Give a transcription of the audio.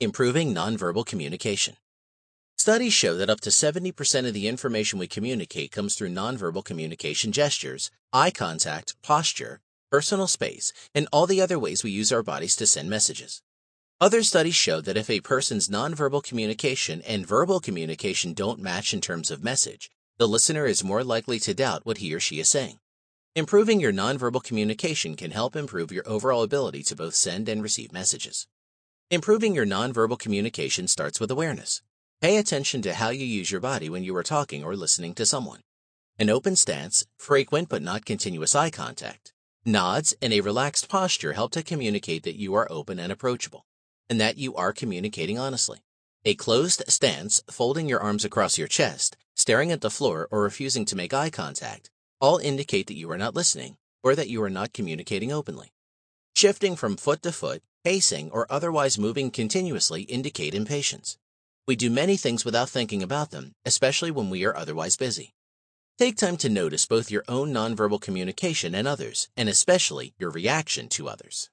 Improving nonverbal communication. Studies show that up to 70% of the information we communicate comes through nonverbal communication gestures, eye contact, posture, personal space, and all the other ways we use our bodies to send messages. Other studies show that if a person's nonverbal communication and verbal communication don't match in terms of message, the listener is more likely to doubt what he or she is saying. Improving your nonverbal communication can help improve your overall ability to both send and receive messages. Improving your nonverbal communication starts with awareness. Pay attention to how you use your body when you are talking or listening to someone. An open stance, frequent but not continuous eye contact, nods, and a relaxed posture help to communicate that you are open and approachable, and that you are communicating honestly. A closed stance, folding your arms across your chest, staring at the floor, or refusing to make eye contact, all indicate that you are not listening or that you are not communicating openly. Shifting from foot to foot, pacing, or otherwise moving continuously indicate impatience. We do many things without thinking about them, especially when we are otherwise busy. Take time to notice both your own nonverbal communication and others, and especially your reaction to others.